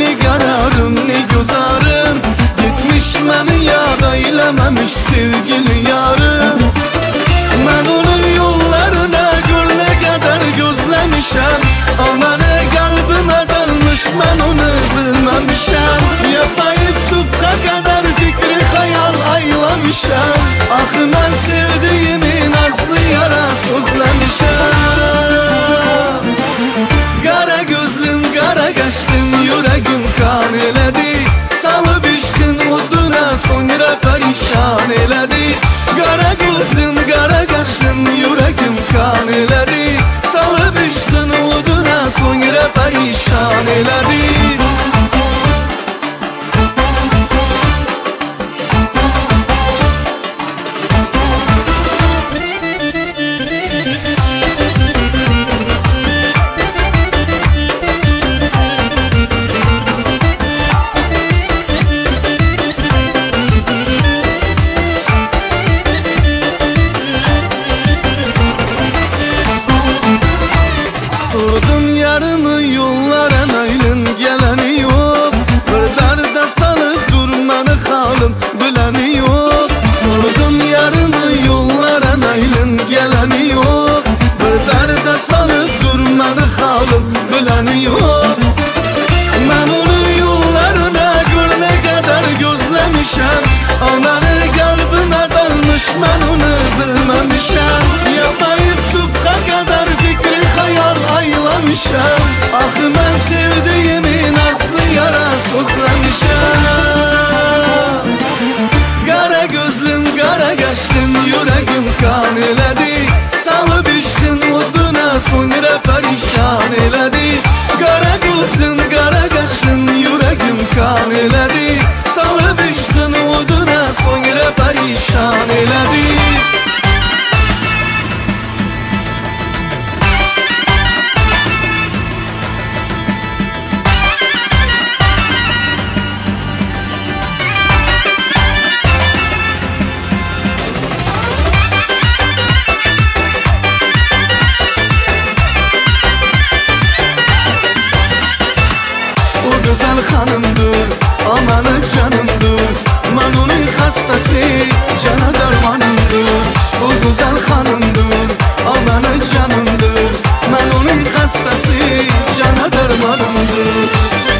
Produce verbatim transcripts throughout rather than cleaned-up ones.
ne kararım ne gözarım, gitmiş beni yad eylememiş sevgili yarım. Ben onun yollarına gör ne kadar gözlemişem, ama ne kalbime dalmış ben onu bilmemişem. Yapayıp subha kadar fikri hayal aylamışam, ah ben sevdiğimi nazlı yara sözlemişem. Kara gözlüm kara kaşlım yüreğim kan eledi, salıp işkin oduna sonra perişan eledi. Kara gözlüm kara kaşlım yüreğim kan eledi, salıp işkin oduna sonra perişan eledi. Sordum yarımı yollara naylın geleni yok, bir derde salıp durmanı halim bileni yok. Sordum yarımı yollara naylın geleni yok, bir derde salıp durmanı halim bileni yok. Ben onun yollarına gör ne kadar gözlemişem, ama ne kalbime dalmış ben onu bilmemişem. Yapayıp subha kadar fikri hayal aylamışam, ah ben sevdiğimi nazlı yara sözlemişem. Kara gözlüm kara kaşlım yüreğim kan eledi, salıp işkin oduna sonra perişan eledi. Kara gözlüm kara kaşlım yüreğim kan eledi, salıp işkin oduna sonra perişan eledi. Güzel hanımdır, amanı canımdır, ben onun hastası, cana dermanımdır. O güzel hanımdır, amanı canımdır, ben onun hastası, cana dermanımdır.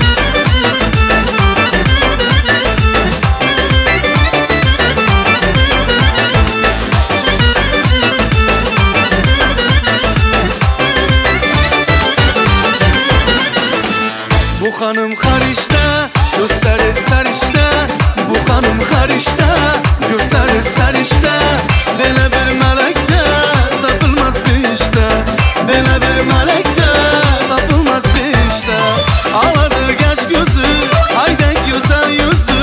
Bu hanım harişte gösterir sarışta, bu hanım harişte gösterir sarışta. Dele bir melekte tapılmaz bir işte, dele bir melekte tapılmaz bir işte. Ağladır kaş gözü, hayden güzel yüzü,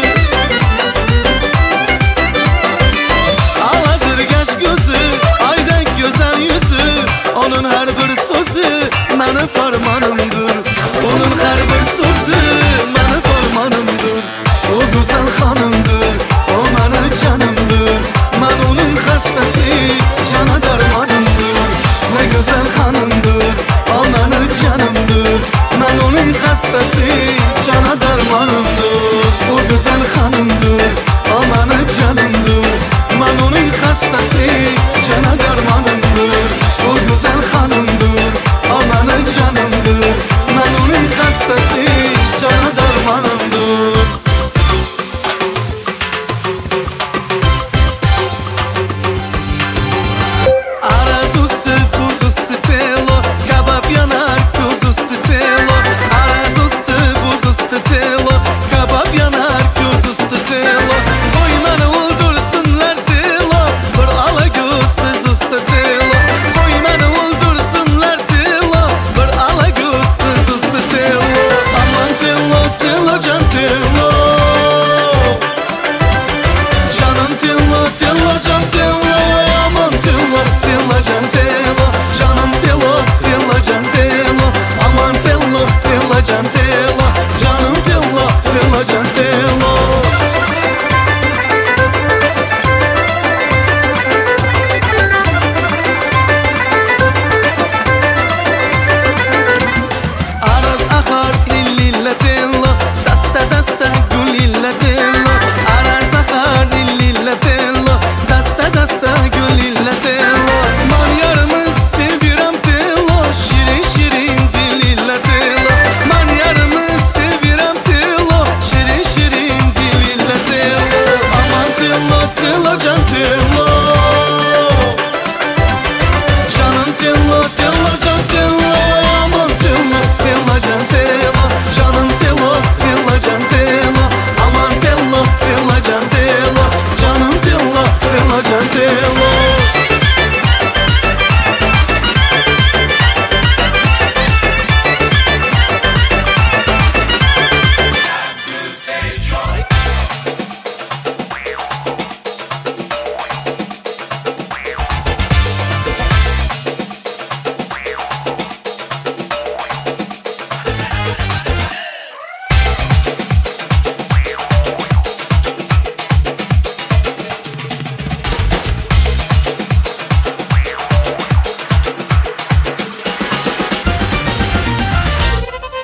ağladır kaş gözü, hayden güzel yüzü. Onun her bir sözü benim fermanımdır, onun her bir sözü benim fermanımdır. O güzel hanımdır, o benim canımdır, ben onun hastası, cana dermanımdır. Ne güzel hanımdır, o benim canımdır, ben onun hastası, cana dermanımdır. O güzel hanımdır, o benim canımdır, ben onun hastası, cana dermanımdır. O güzel hanımdır, o benim canımdır, ben onun hastası, cana dermanımdır. Aras üstü buz üstü telo, kabap yanar tuz üstü telo. Aras üstü buz üstü telo, kabap yanar tuz üstü telo. Koymanı öldürsünler telo, bir ala göz kız üstü telo. Koymanı öldürsünler telo, bir ala göz kız üstü telo. Aman telo telo can telo, canım telo telo can telo. Aman telo telo can telo, canım telo telo can telo. Aman telo telo can telo, canım telo telo can telo. Aras akar illille telo.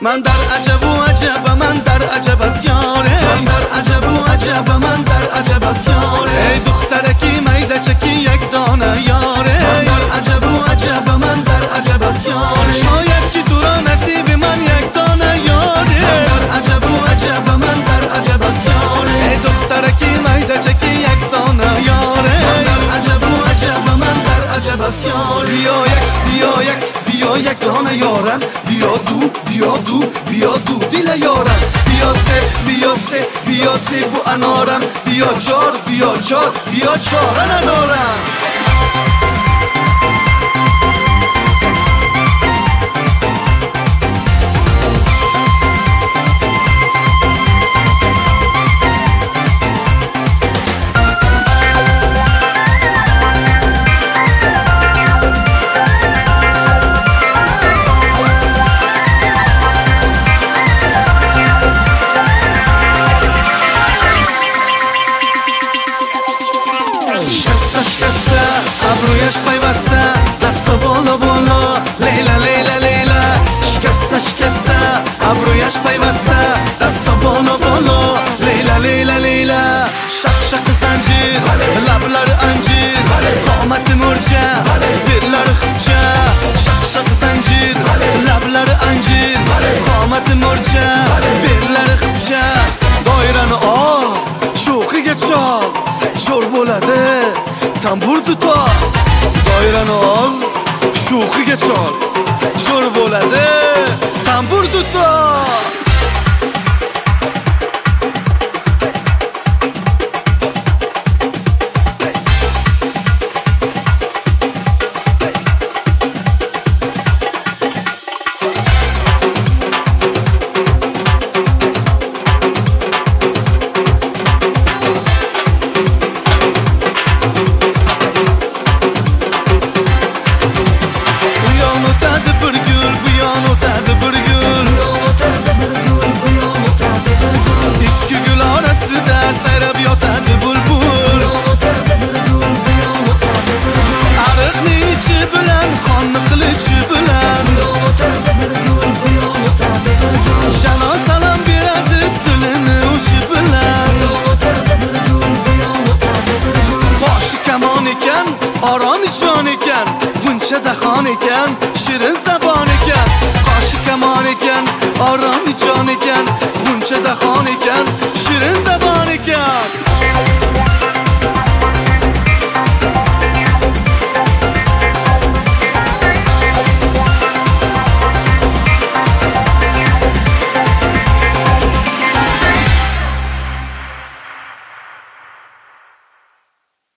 من در عجب و عجب من در عجب از یاره من در عجب و عجب من در عجب از یاره ای دخترکی میده چکی یک دانه یاره من در عجب و عجب من در عجب از یاره شاید که تو را نصیب من یک دانه یاره من در عجب و عجب من در عجب از یاره ای دخترکی میده چکی یک دانه یاره من در عجب و عجب من در عجب از یاره بیا یک بیا یک بیا یک دانه یارم بیا دو بیا دو بیا دو دل یارم بیا سه بیا سه بیا سه بو انارم بیا چار بیا چار بیا چار ندارم ابرویش پیوسته دست بالا بالا لیلا لیلا لیلا شکسته شکسته ابرویش پیوسته دست بالا بالا لیلا لیلا لیلا شق شق زنجیر لبلر انجیر قامت مرجع دلر خبچه شق شق زنجیر لبلر انجیر قامت مرجع دلر خبچه دایرن آه شوخی چال جور بولده tambur tutar doirani ol sho'xiga chol zo'r bo'ladi tambur tutar آرامی جان ekan buncha dahon ekan shirin zabon ekan qoshi kamon ekan آرامی جان ekan buncha dahon ekan shirin zabon ekan